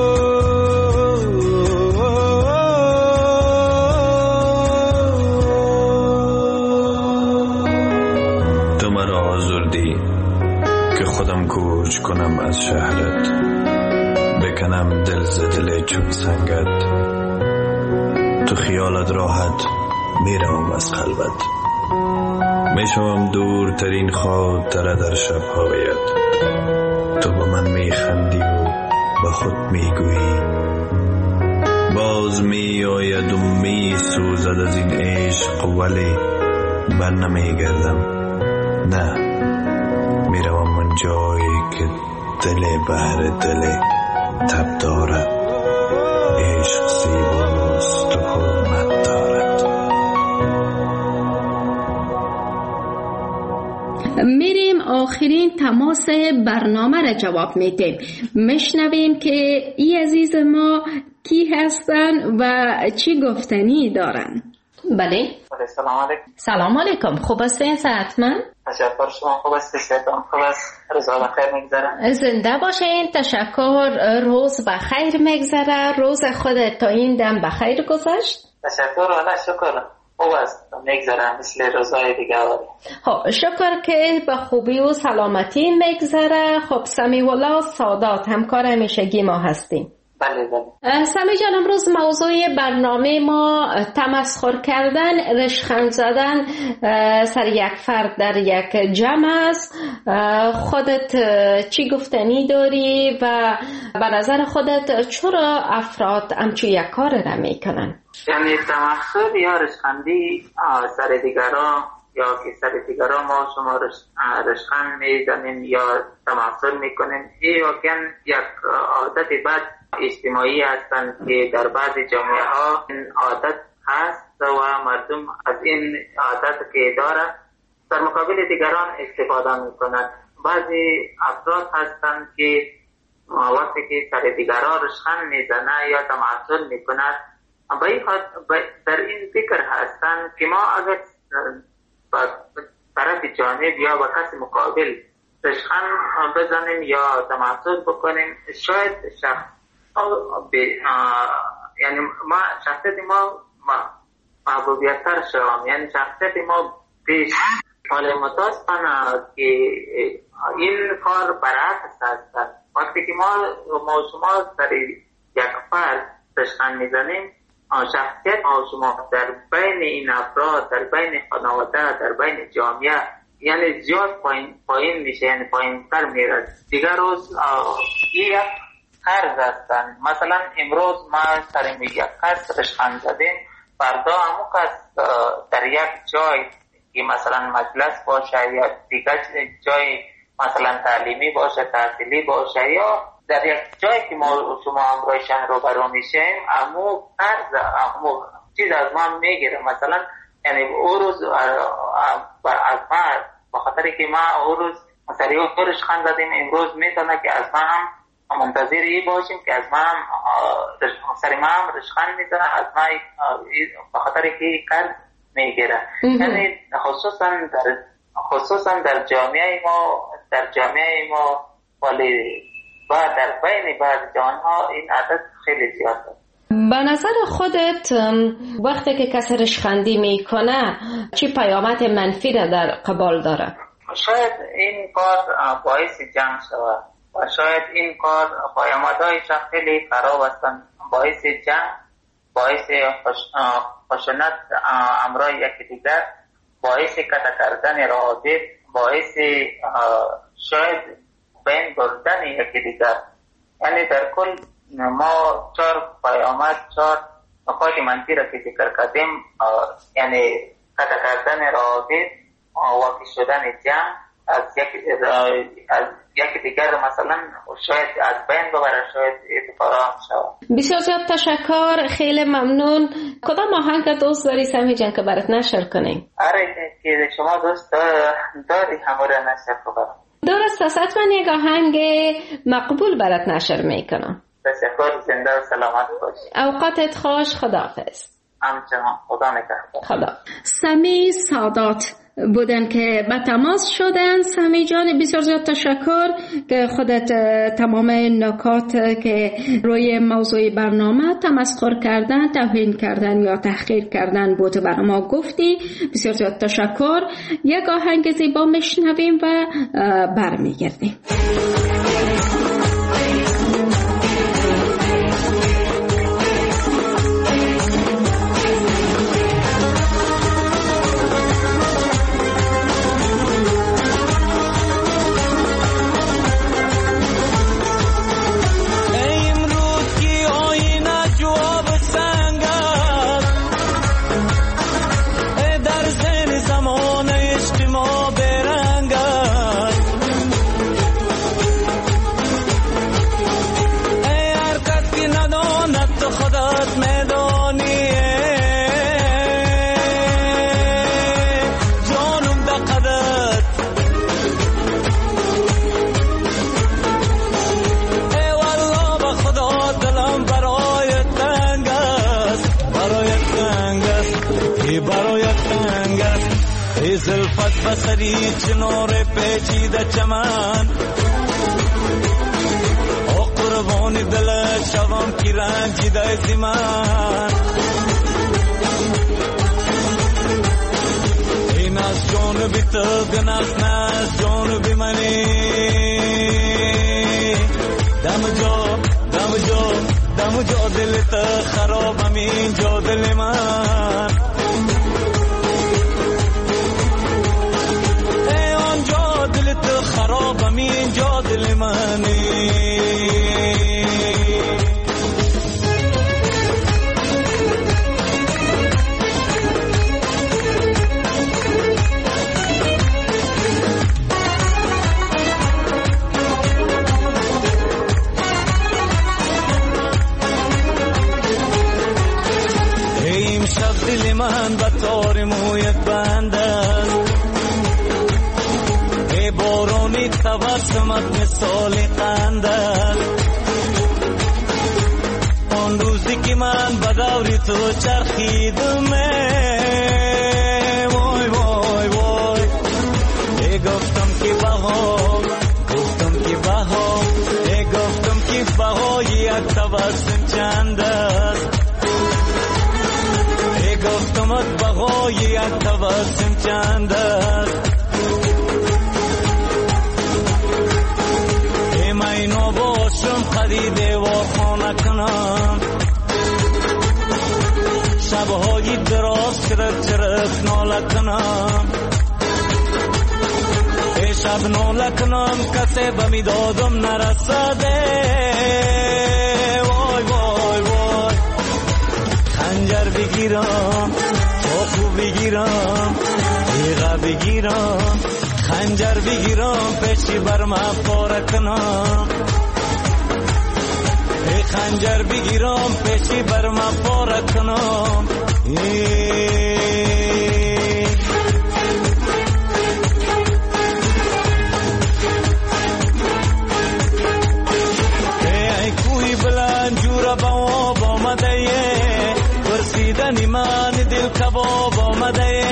Speaker 12: خودم کوچ کنم از شهرت. بکنم دل زدل چون سنگت. تو خیالت راحت میرم از قلبت. میشوم دورترین خاطره در شبهایت. تو با من میخندی و با خود میگویی. باز میآید و میسوزد از این عشق ولی بر نمیگردم. نه، میروم من جایی که دل بهر دل تب دارد. عشق زیباست و حرمت دارد.
Speaker 2: همچنین تماس برنامه را جواب میدیم. میشنویم که ای عزیز ما کی هستن و چی گفتنی دارن. بله.
Speaker 13: سلام علیکم.
Speaker 2: سلام علیکم. خوب هستین صحتمند؟
Speaker 13: تشکر. شما خوب هستید؟ صحتم خوب است؟ روز بخیر میگذره؟
Speaker 2: زنده باشین. تشکر. روز بخیر میگذره. روز خودت تا این دم بخیر گذشت؟
Speaker 13: تشکر. والا شکر. خوب است میگذره مثل روزهای دیگه.
Speaker 2: خب شکر که به خوبی و سلامتی میگذره. خب سمیع الله سادات همکار همیشگی ما هستیم.
Speaker 13: بله بله.
Speaker 2: سمیع جان، امروز موضوع برنامه ما تمسخر کردن، رشخند زدن سر یک فرد در یک جمع است. خودت چی گفتنی داری و به نظر خودت چرا افراد همچو یک کار را میکنن؟
Speaker 13: یعنی تمسخر یا رشخندی سر دیگران، یا که سر دیگران ما شما رشخند میزنیم یا تمسخر میکنیم، این واقعا یک عادت بد اجتماعی هستند که در بعض جامعه ها این عادت هست و مردم از این عادت که دارند در مقابل دیگران استفاده میکنند. بعضی افراد هستند که وقتی که سر دیگران رشخند میزنه یا تمسخر میکنند در این فکر هستند که ما اگر طرف جانب یا با کسی مقابل رشخند بزنیم یا تمسخر بکنیم، شاید یعنی ما شخصیت ما محبوبیت تر شوم، یعنی شخصیت ما پیش حال متاسفانه که این کار برعکس هست. وقتی که ما شما سر یک فرد رشخند میزنیم، شخصیت ما شما در بین این افراد، در بین خانواده، در بین جامعه یعنی زیاد پایین میشه، یعنی پایین تر میره. دیگر روز یک قرض هستن. مثلا امروز ما سر یک کس رشخند زدیم، فردا همون کس در یک جای که مثلا مجلس باشه یا دیگر جای مثلا تعلیمی باشه، تحصیلی باشه یا در یک جایی که ما شما همراهشان رو برو میشیم، همون قرض همون چیز از ما میگیره. مثلا یعنی او روز از ما بخاطر که ما او روز سری او رشخند زدیم، امروز میتونه که از ما هم منتظر ای باشیم که از ما هم سری ما هم رشخند میزنه، از ما بخاطر که قرض میگیره. یعنی خصوصا در جامعه ما ولی و در بین بعض جوانها این عادت خیلی زیاد است.
Speaker 2: به نظر خودت وقتی که کسی رشخندی میکنه چی پیامد منفی را در قبال داره؟
Speaker 13: شاید این کار باعث جنگ شود و شاید این کار پیامدهایش خیلی خراب هستند، باعث جنگ، باعث خشونت امرای یکی دیگر، باعث قطع کردن روابط، باعث شاید بین بردن یکی دیگر. یعنی در کل ما 4 پیامد، 4 نکات منفی را که ذکر کردیم، یعنی قطع کردن روابط، واقع شدن جنگ، از یکی دیگر مثلا شاید از بین ببره، شاید اتفاق شود.
Speaker 2: بسیار زیاد تشکر، خیلی ممنون. کدام آهنگ دوست داری سمیع جان که برات نشر کنیم؟
Speaker 13: آره که شما دوست داری همه را نشر کنم.
Speaker 2: درست است، حتما یک آهنگ مقبول برات نشر میکنم.
Speaker 13: تشکر، زنده و سلامت باشی.
Speaker 2: اوقاتت خوش، خداحافظ.
Speaker 13: همچنان، خدا نگهدار.
Speaker 2: خدا. سمیع سادات بودن که به تماس شدن. سمیع جان بسیار زیاد تشکر که خودت تمام نکات که روی موضوع برنامه تمسخر کردن، توهین کردن یا تحقیر کردن بود برای ما گفتی. بسیار زیاد تشکر. یک آهنگ زیبا میشنویم و برمیگردیم.
Speaker 6: بسری چنار پیچیده چمن او قربان دل شوم کی رنجیده زمان این از جانبی تو گناه نه از جانبی منی دم جا دل تو خراب همین جا دل من ای آن جا دل تو خراب همین جا دل منی دل من به تار مویت بند است ای بارانی تبسمت مثال قند است آن روزی که من به دوری تو چرخیدم وای وای وای ای گفتم که بها ای گفتم که بهای یک تبسم چند است گفتمت بهای یک تبسم چند است ای مینو باشم خریده و خانه کنم شبهای دراز چرک چرک ناله کنم ای شب ناله کنم کسی بمی دادم نرسده وای وای وای خنجر بگیرم چاقو بگیرم تیغه بگیرم خنجر بگیرم پیشی بر من پاره کنم ای خنجر بگیرم پیشی بر من پاره کنم ای کوی بلند جوره با آب آمده پرسیدنی من دل کباب آمده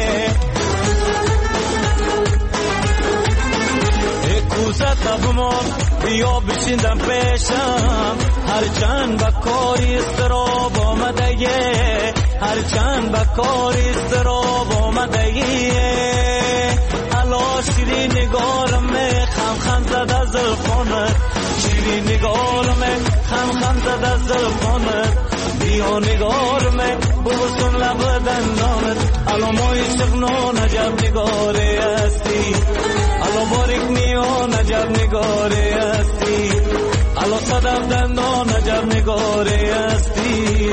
Speaker 6: ای کوزه تبمان بیا بشیندم پیشم هرچند به کاری استراب آمده هرچند به کاری استراب آمده الا شیرین نگارم خم خم زده زلفانت شیرین نگارم خم خم زده زلفانت بیا نگارم بوسم لب دندانت الا مای شغنان عجب نگاره هستی الا باریک میان عجب نگاره هستی الا صدف دندان عجب نگاره هستی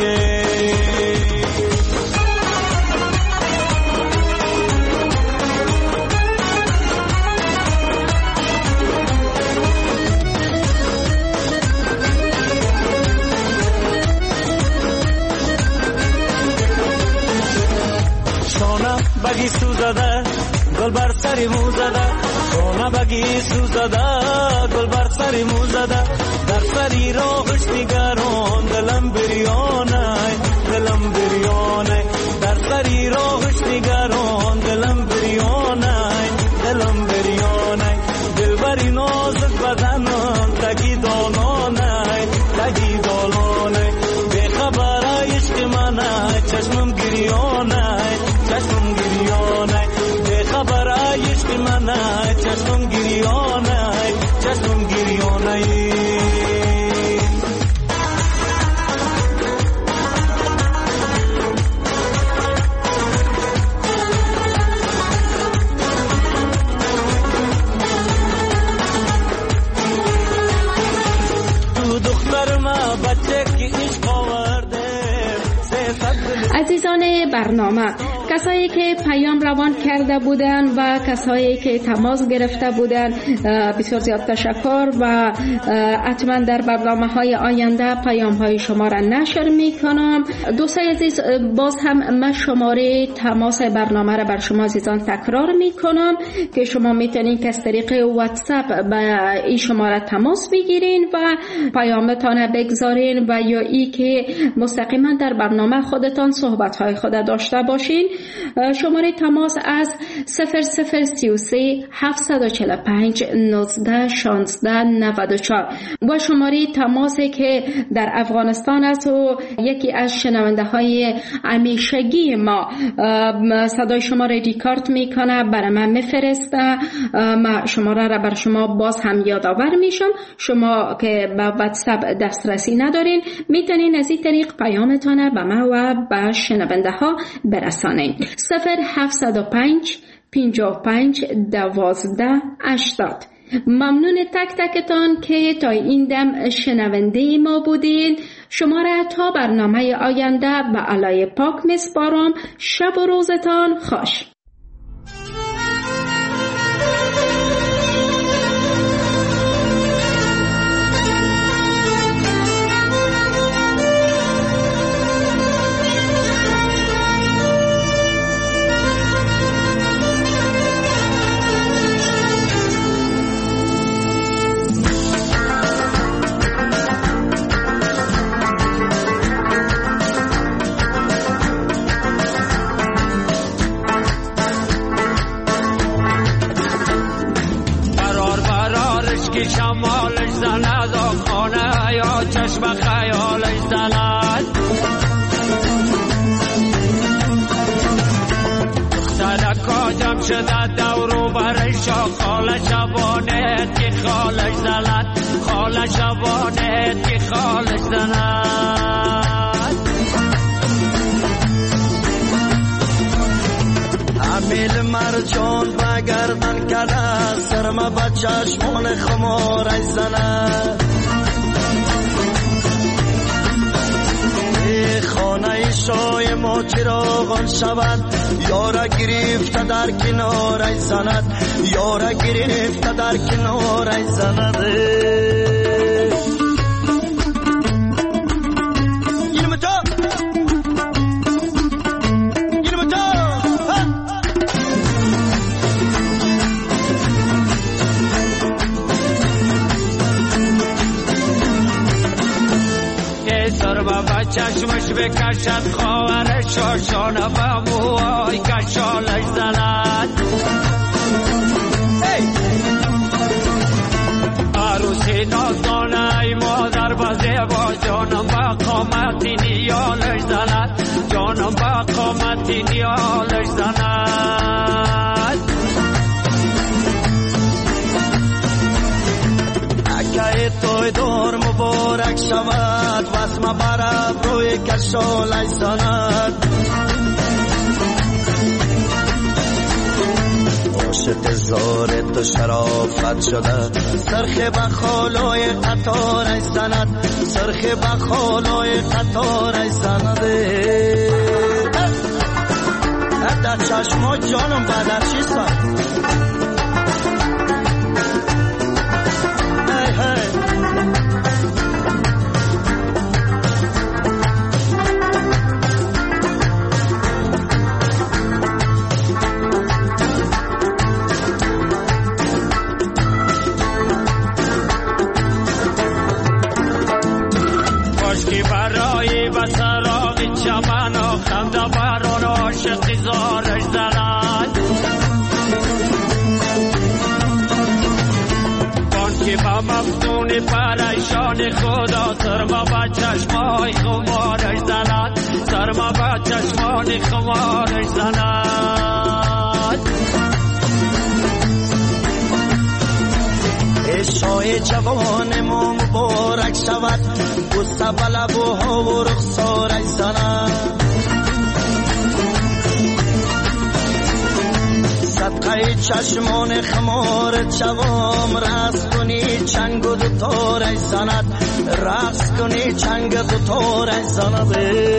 Speaker 6: بگی سوزده گل بر سری موزده شونه بگی سوزده گل بر سری موزده در سری راهش نگران دلم بریانه در سری راهش نگران دلم بریانه دل بری نازک بدنم تگی دالانه بی خبر عشق منه چشمم گریانه به خبر عشق منه چشمم گریانه تو دختر ما بچه که عشق آورده
Speaker 2: عزیزان برنامه، کسایی که پیام روان کرده بودند و کسایی که تماس گرفته بودند بسیار زیاد تشکر و حتما در برنامه‌های آینده پیام‌های شما را نشر می‌کنم. دوستان عزیز، باز هم من شماره تماس برنامه را بر شما عزیزان تکرار می‌کنم که شما می‌تونید از طریق واتساپ به این شماره تماس بگیرین و پیامتان بگذارین و یا ای که مستقیما در برنامه خودتان صحبت‌های خود داشته باشین. شماره تماس از 0033 745 19 16 94 و شماره تماسی که در افغانستان است و یکی از شنونده های همیشگی ما صدای شما را ریکارد میکنه، برای من میفرسته، ما شماره را بر شما باز هم یادآور میشم. شما که با واتساپ دسترسی ندارین میتونین از این طریق پیامتان به ما و به شنونده ها برسانین. 0705 55 12 80. ممنون تک تکتان که تا این دم شنونده ما بودین. شما را تا برنامه آینده به علای پاک میسپارم. شب و روزتان خوش.
Speaker 6: شمالش زند خانه یا چشم خیالش زند، دختر کاجم شده دورو برش خاله شبانه که خالش زند، خاله شبانه که خالش زند.
Speaker 9: امیل مرجان بگردن کده سرما با چشمان خمارش زند، خانه شای ما چراغان شود، یارا گرفته در کنارش زند، یارا گرفته در کنارش زند.
Speaker 6: چشمش بکشد خواهر شاشانه و موهای کشالش زند، عروسی نازدانه ای مادر بزه با جانم با قامتی نیالش زند، جانم با قامتی نیالش زند.
Speaker 9: اکه توی دور مبارک شود واسم برب روی کشالش زند، عاشق زار تو شرافت شده سرخ بخالای قطارش زند، سرخ بخالای قطارش زند. در چشما جانم بدر چی سند
Speaker 6: برای بسراغ چمن و خنده بران عاشق زارش زند، بانکی با مفتون پریشان خدا سرما با چشمان خمارش زند، سرما با چشمان خمارش زند.
Speaker 9: شای جوان ما مبارک شود بوسه بلبوها و رخسارش زند، صدقه چشمان خمار جوام رقص کنی چنگ و دوتارش زند، رقص کنی چنگ دوتارش زند.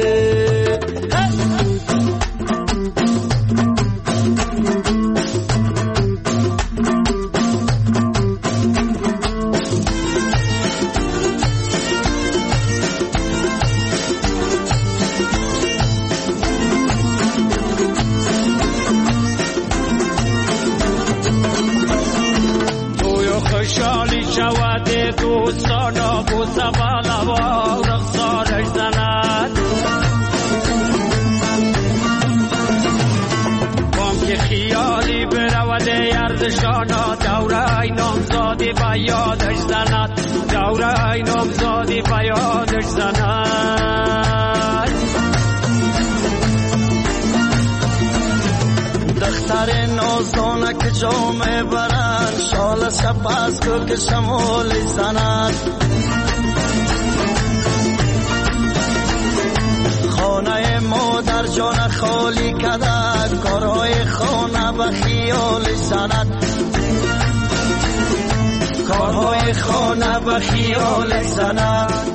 Speaker 6: خوشحالی شود دوستان و بوسه بالا و رخسارش زند،
Speaker 1: دوستشانا دوره نامزادی به یادش زند دوره نامزادی به یادش زند
Speaker 9: دختر نازدانه که جامه برند شال سپس کو که شمال زند خانه مادر جان خالی کده کارهای خانه به خیال زند کارهای خانه به خیال زند